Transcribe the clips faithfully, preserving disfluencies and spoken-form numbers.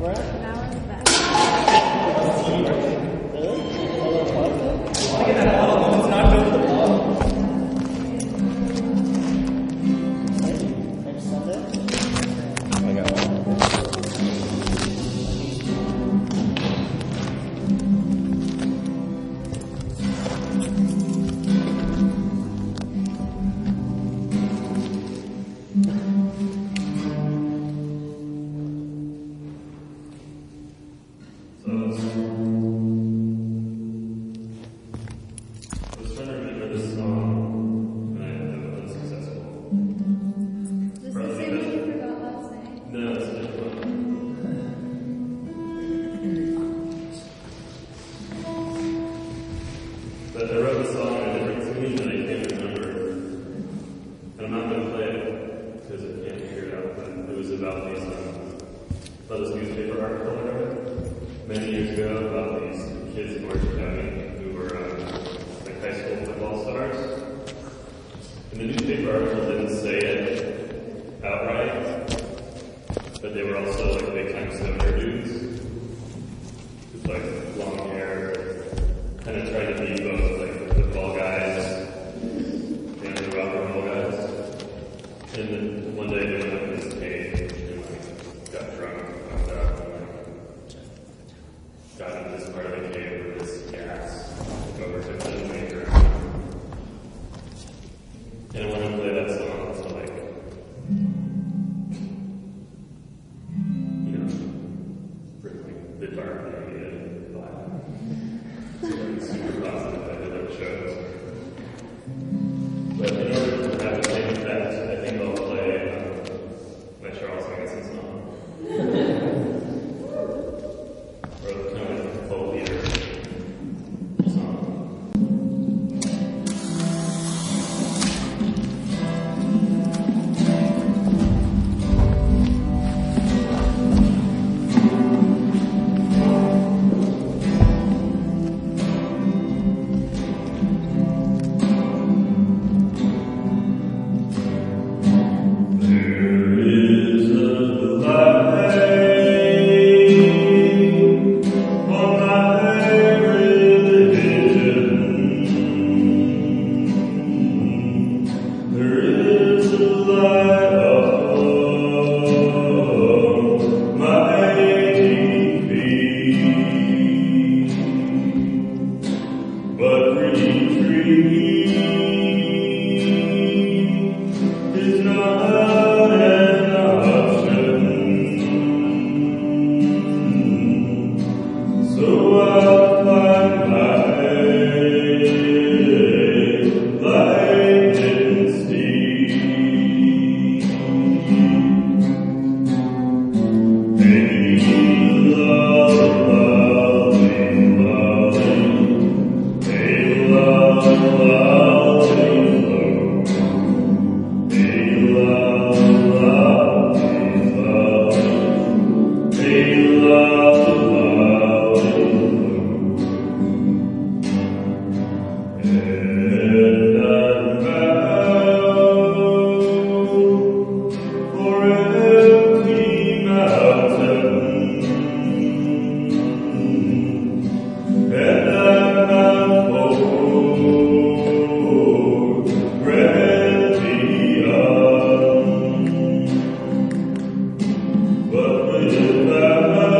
But with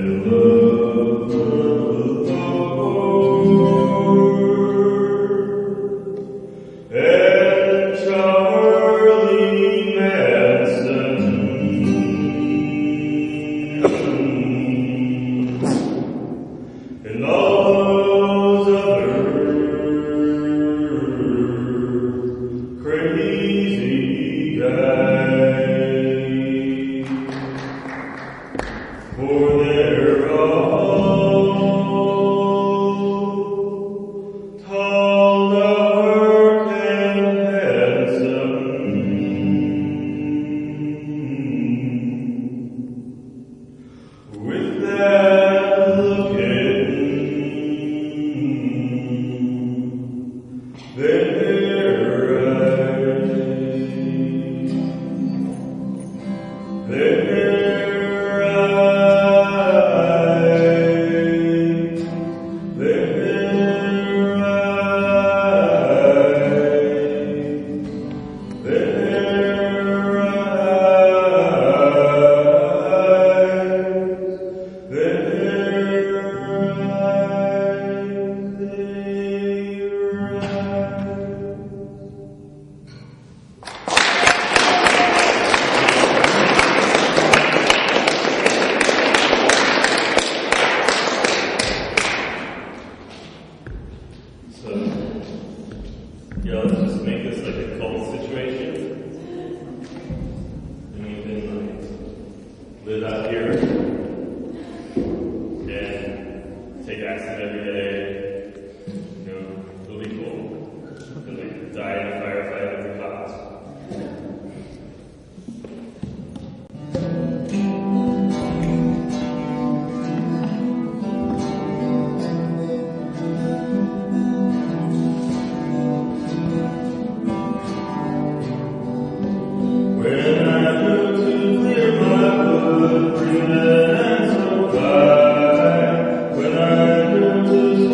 When I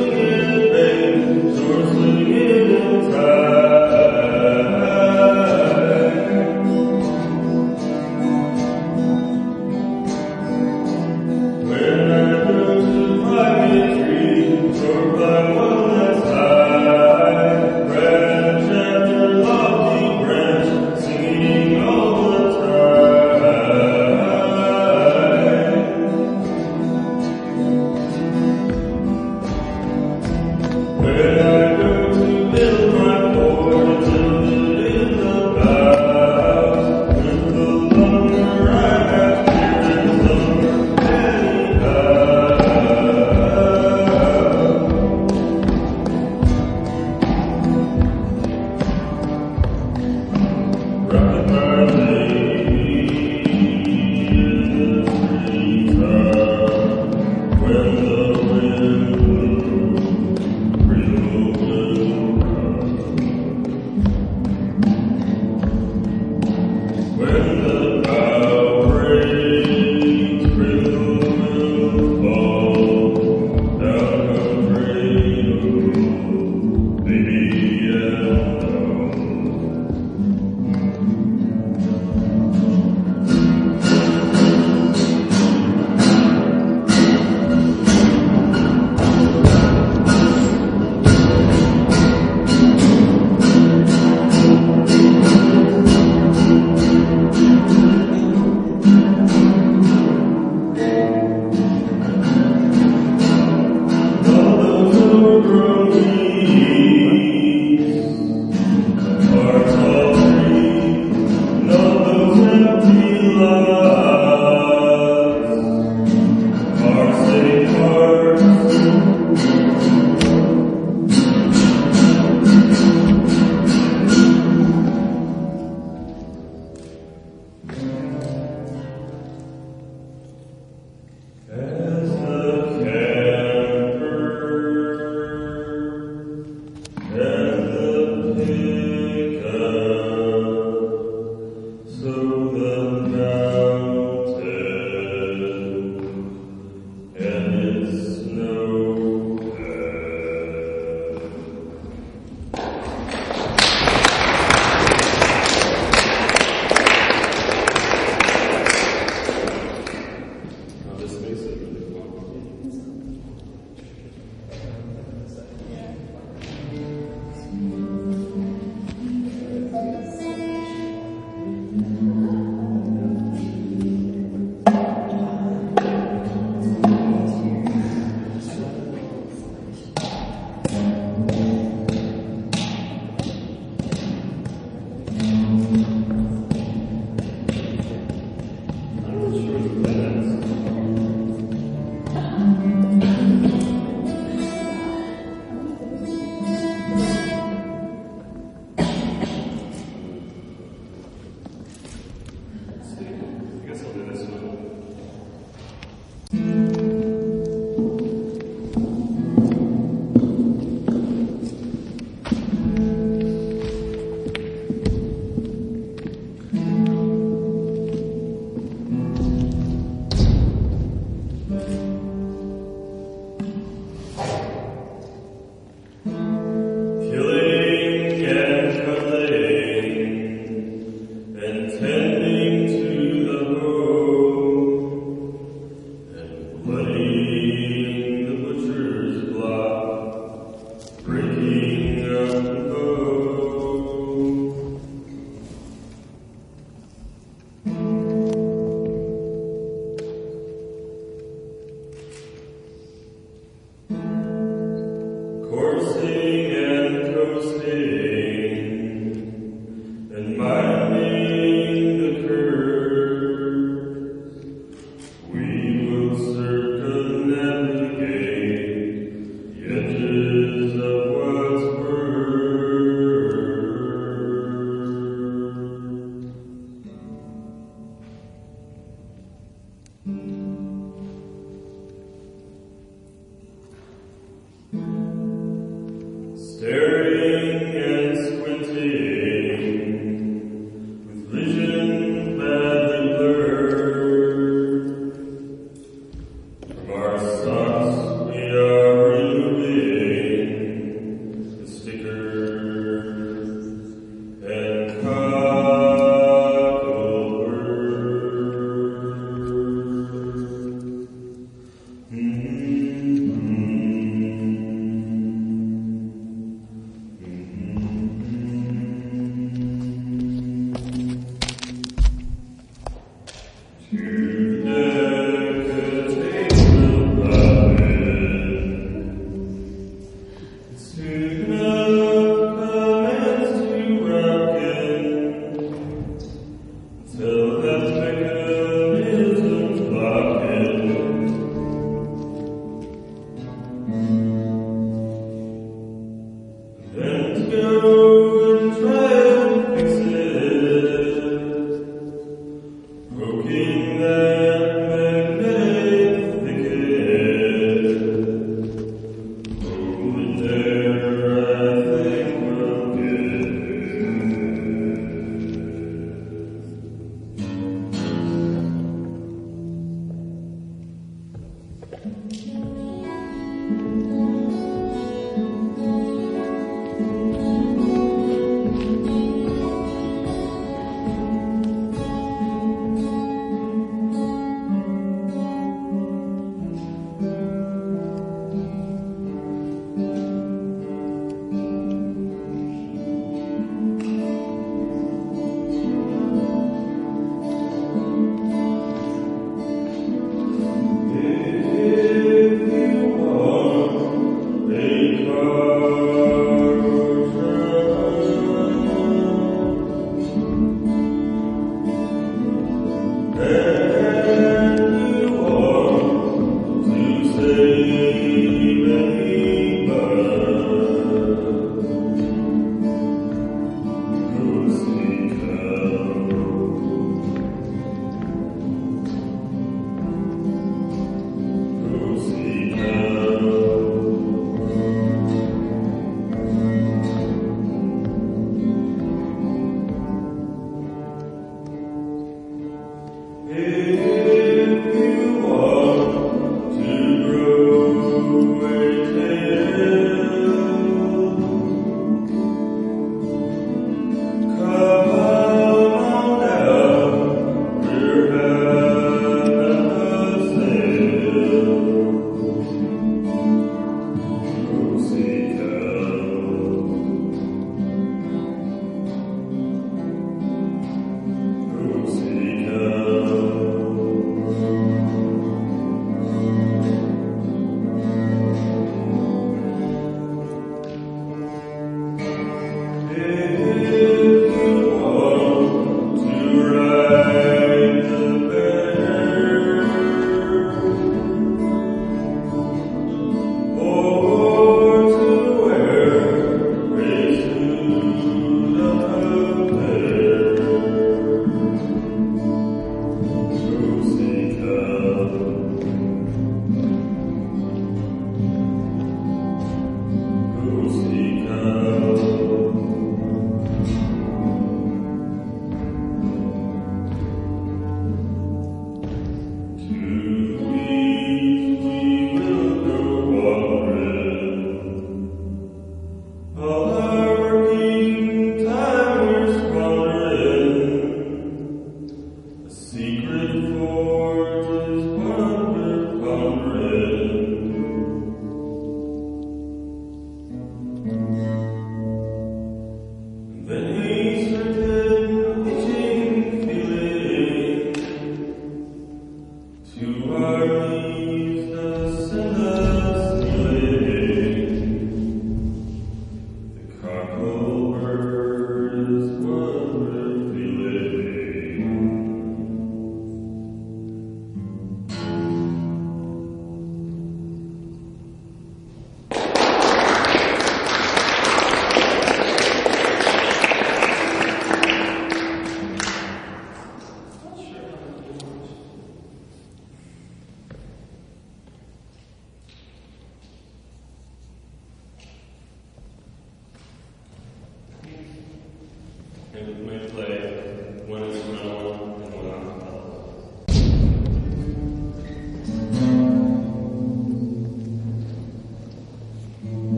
Bloody the butcher's block, breaking up the code. Coursing and coasting, and minding the curves, we will circumnavigate armies the the cockle bird is wonderfully living. And we may play one instrumental and one a cappella.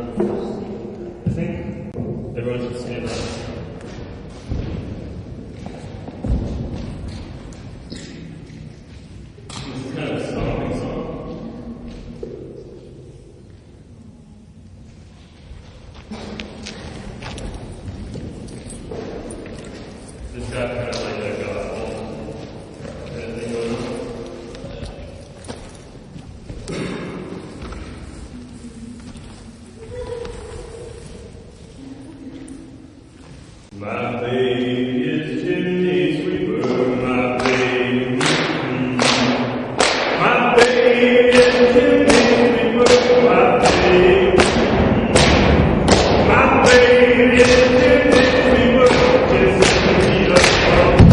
I think everyone should stand up. This is kind of a stomping song. This got kind of like a gospel kind of thing going on. My baby is chimney sweeper, my baby. My baby is chimney sweeper, my baby. My baby is chimney sweeper, just to be a song.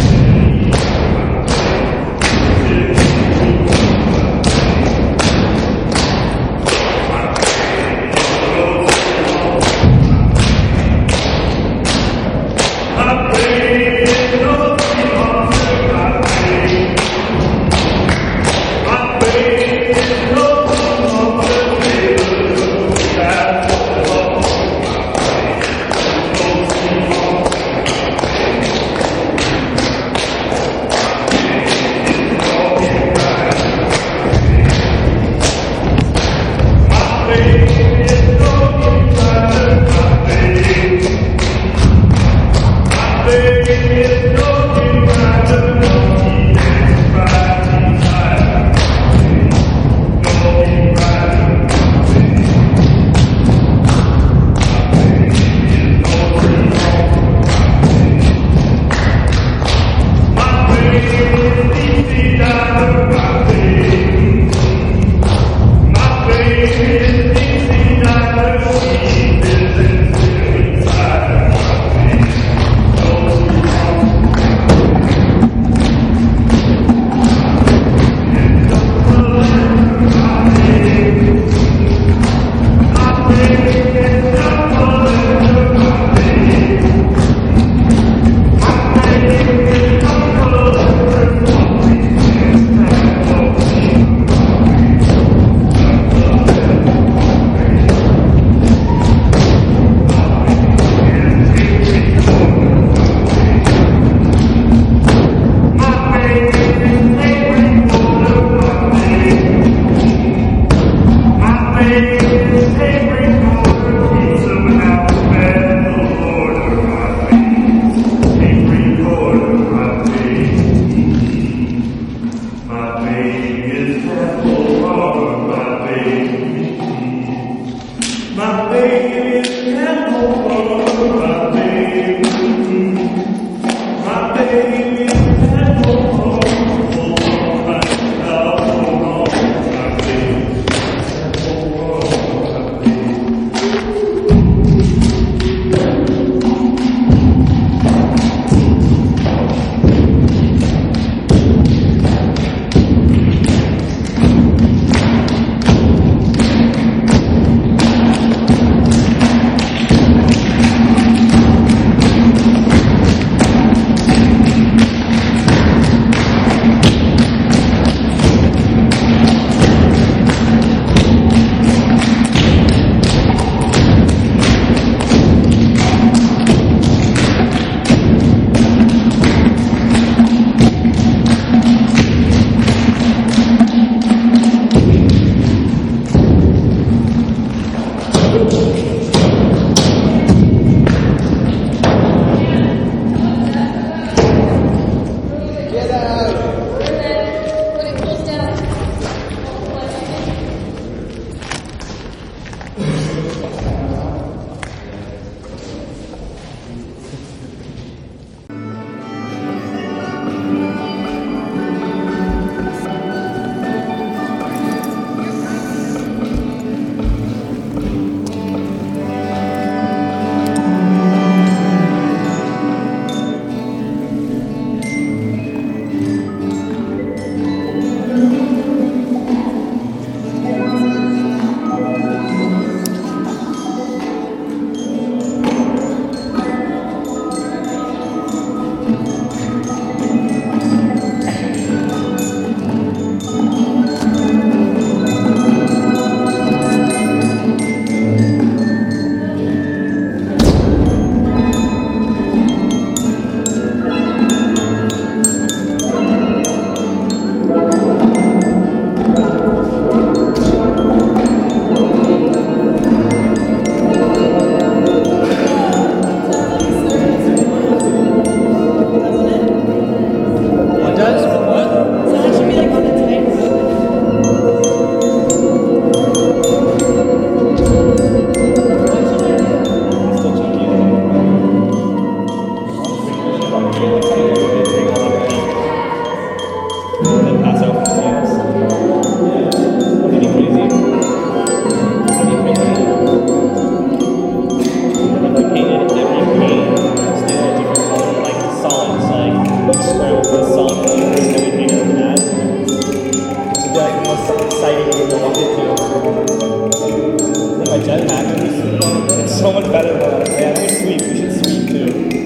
It's so much better than that. Yeah, we sweep. We should sweep too.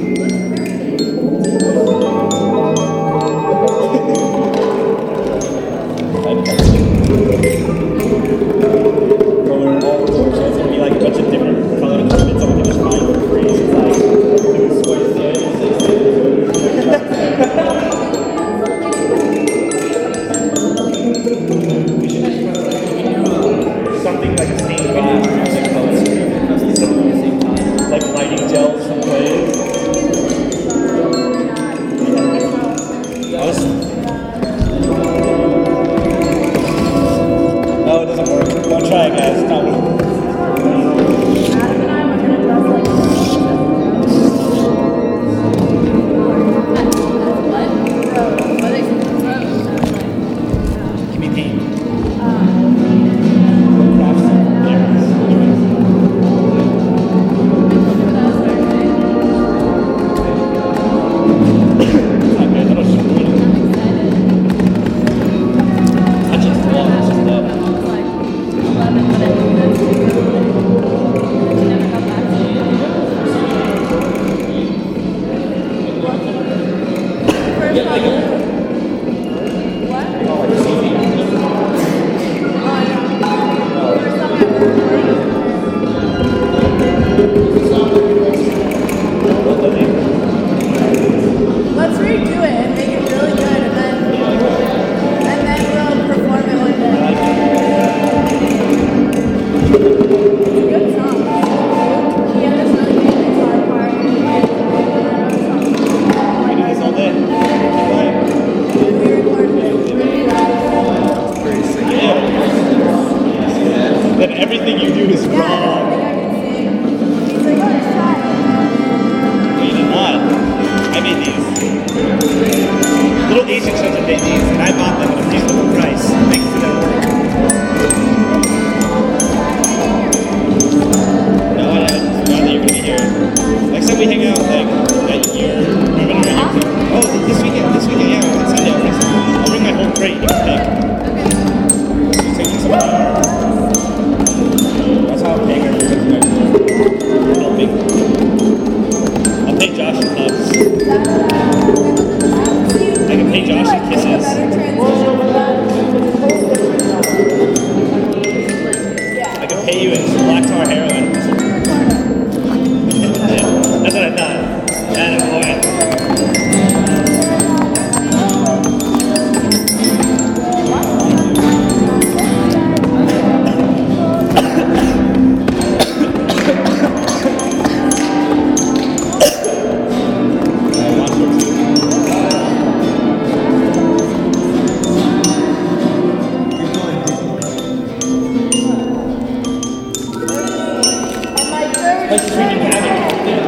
Or all the torches, it's gonna be like a bunch of different colors that someone can just find for free. It's like loose white We should just put something like a stained glass or something colors. Like lighting gels from plays. No, it doesn't work. Don't try it, guys. It's not working. Give me paint. Let's redo it and make it really good, and then and then we'll perform it one day. It's a good song. Yeah, there's really good guitar part. I do this all day. We record Yeah. Then everything you do is Yeah, wrong. I think I can sing. He's like, oh, it's fine. You did not. I made these. Little Asian children made these, and I bought them at a reasonable price. Thanks to them. No, I haven't. Now that you're gonna be here. Next time we hang out, like, at your, remember our YouTube? Oh, this weekend, this weekend, yeah, on Sunday, I'll bring, some, I'll bring my whole crate, you can pick. Just taking some of our, that's how I'm paying everything. I'll pay, I'll pay Josh in hugs. I can pay Josh in kisses. I can pay you in black tar heroin. Yeah, that's what I thought. Atta boy. Places we didn't have it. Yeah.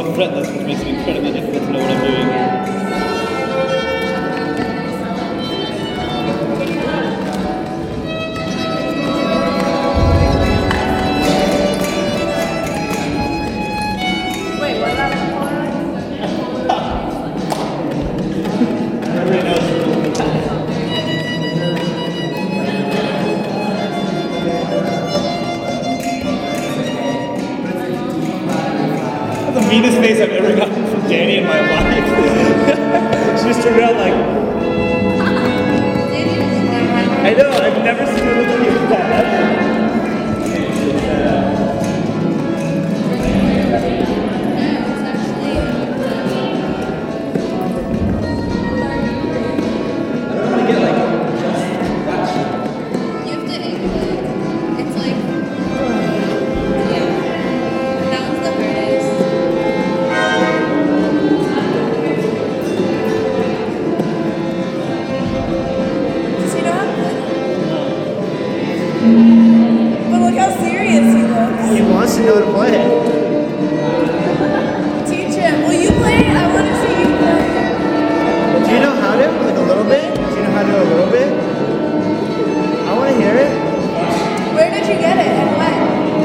on fretless, which makes it incredibly difficult to know what I'm doing. Wait, what about a color? Everybody knows. The meanest face I've ever gotten from Danny in my life. She just turned out like, I know, I've never seen her look at you like that ever. I don't want to get like just that shit. You have to angle it. It's like, yeah. That one's the hardest. Does he know how to play? But look how serious he looks. He wants to know how to play it. Teach him. Will you play it? I want to see you play it. Do you know how to? Like a little bit? Do you know how to do a little bit? I want to hear it. Where did you get it and when?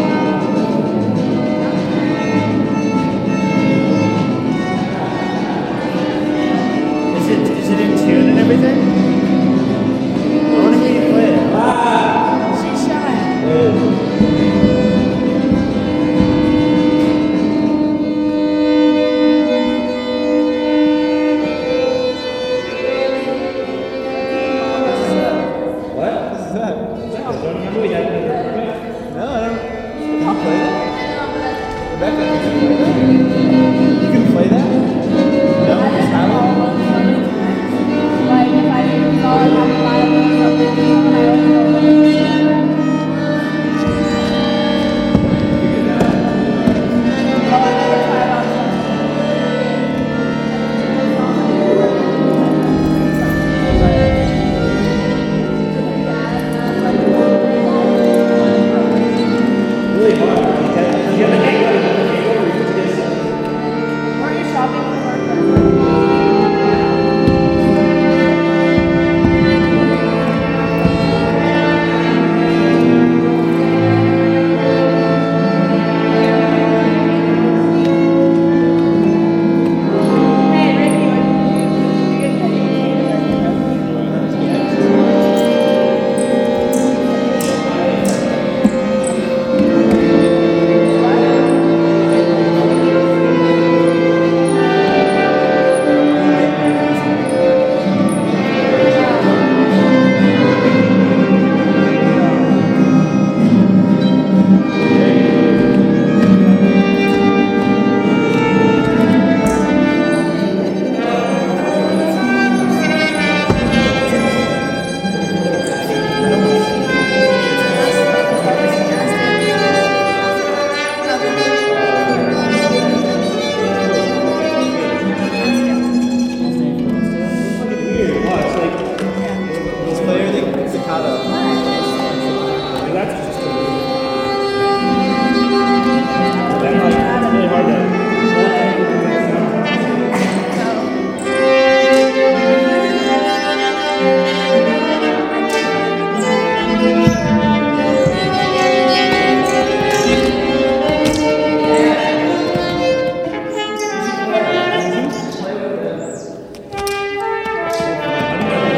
Is it is it in tune and everything? I want to hear you play it. She's shy. What? What is that? I don't remember we had another. No, I don't. Can you play that? Rebecca, can you play that? You can play that? No, just have it. Like if I didn't know how to fly or something on my own. Oh, I never tried on Really hard. Do you have an angle? Do you have an angle where you can just Were you shopping for work? Hey, Ricky, you get weird. Wow, it's like Let's play everything staccato. like, that's just a weird. Then like it's really hard to.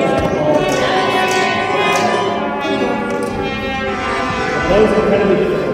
That was incredibly difficult.